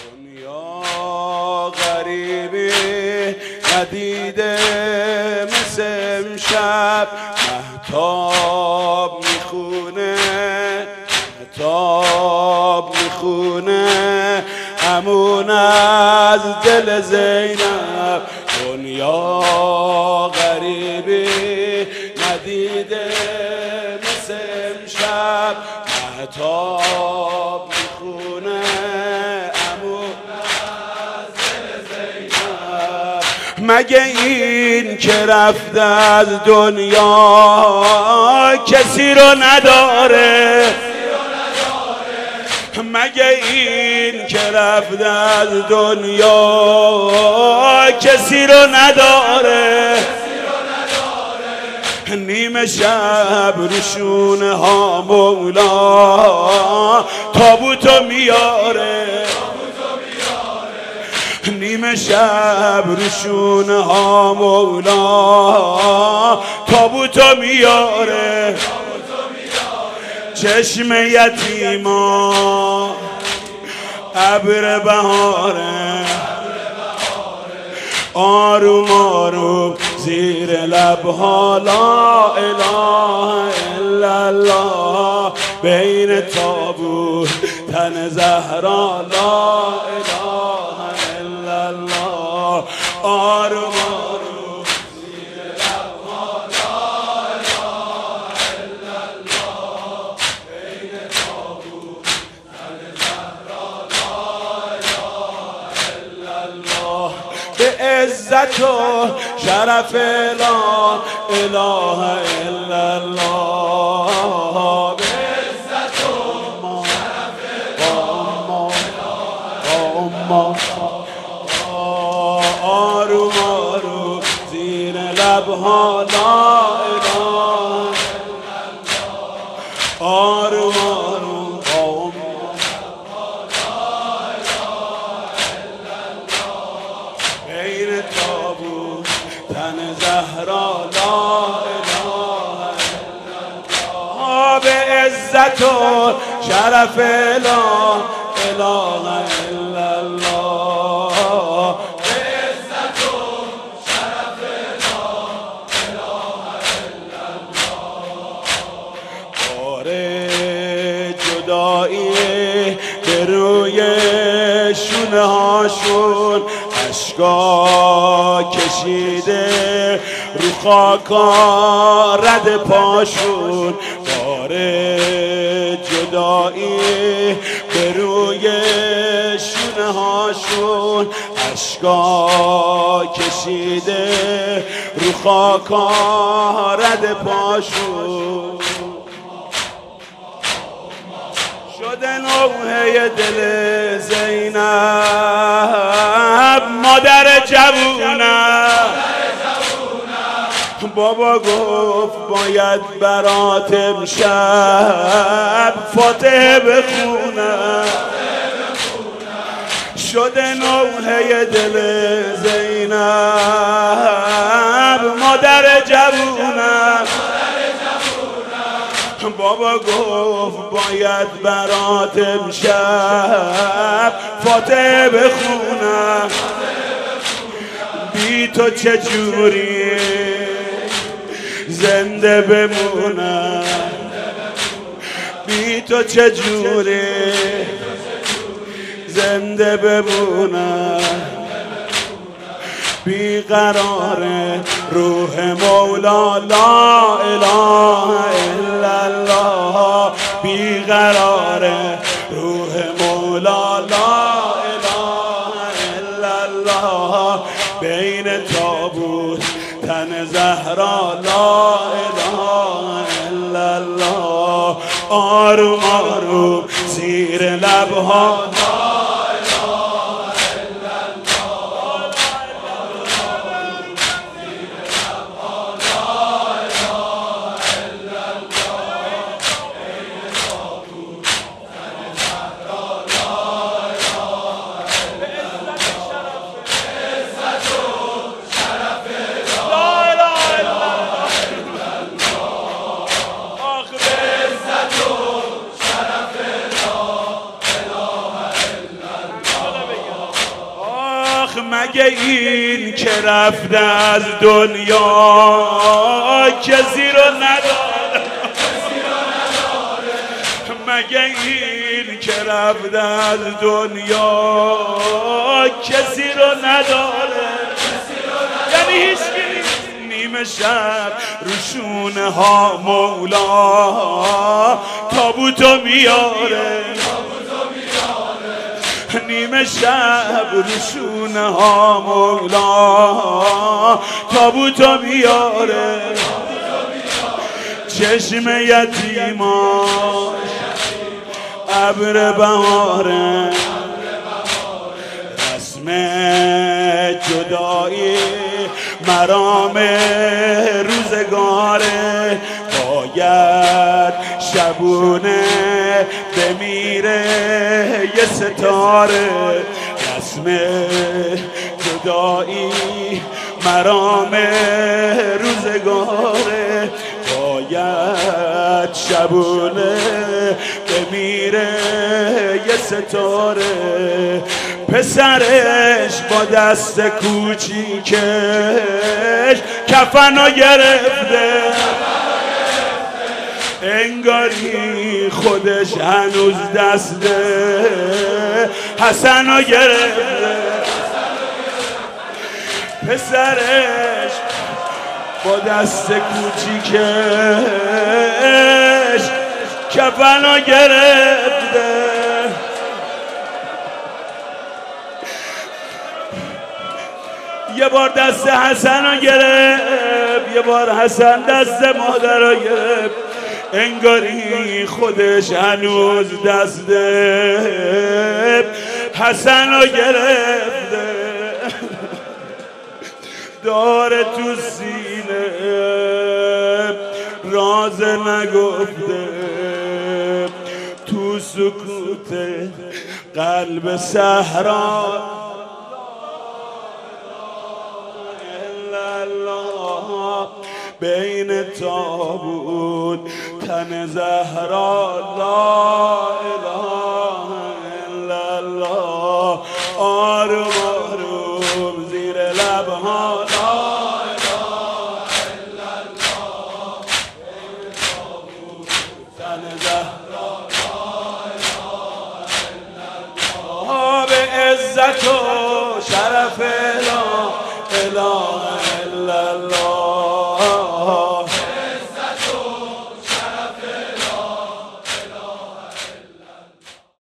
دنیا غریبی ندیده مثل امشب، مهتاب میخونه امون از دل زینب. دنیا غریبی ندیده مثل امشب، مهتاب میخونه امون از دل زینب. مگه این که رفته از دنیا کسی رو نداره؟ مگه این که رفته از دنیا کسی رو نداره؟ نیمه شب روشونه ها مولا تابوتو میاره، نیمه شب روشونه ها مولا تابوتو میاره. چشم یتیما ابر بهاره، آروم آروم زیر لبها لا اله الا الله، بین تابوت تن زهرا لا اله الا الله، آروم آروم زیر لبها لا اله الا الله، بین تابوت تن زهرا لا اله الا الله. به عزت و شرف لا اله الا الله، به عزت و شرف لا آروم آروم زیر لبها لا اله الا الله، آروم آروم بین تابوت تن زهرا لا اله الا الله، به عزت و شرف لا اله الا الله، به عزت و شرف لا اله الا الله. باره جدایی به روی شونه هاشون اشکا کشیده، رو خاکا رد پاشون. باره جدایی به روی شونه هاشون اشکا کشیده، رو خاکا رد پاشون. شده نوحه دل زینب مادر جوونم، بابا گفت باید برات امشب فاتحه بخونم. شده نوحه دل زینب مادر جوونم، بابا گفت باید برات امشب فاتحه بخونم. بی تو چجوری زنده بمونم، بی تو چجوری زنده بمونم. بیقرار روح مولا لا اله الا الله، بیقرار روح مولا لا اله الا الله، بین تابوت تن زهرا لا اله الا الله، آروم آروم زیر لبها مگه این که رفته از دنیا کسی رو نداره؟ مگه این که رفته از دنیا کسی رو نداره؟ یعنی هیچ نیمه شب روشونه ها مولا تابوتو میاره، نیمه شب روشونه ها مولا تابوتو میاره، چشم یتیماش ابر بهاره، رسم جدایی مرام روزگاره، باید شبونه بمیره یه ستاره، رسم جدایی مرام روزگاره، باید شبونه بمیره یه ستاره، پسرش با دست کوچیکش کفنو گرفته، انگاری خودش هنوز دست حسنو گرفته، پسرش با دست کوچیکش کفنو گرفته، یه بار دست حسن رو گرفت، یه بار حسن دست مادر رو گرفت، انگاری خودش هنوز دست حسن رو گرفته، داره تو سینه راز نگفته، تو سکوت قلب صحرا بین تابوت تن زهرا، لا اله الا الله، آروم آروم زیر لبها، لا اله الا الله، بین تابوت تن زهرا، لا اله الا الله، به عزت و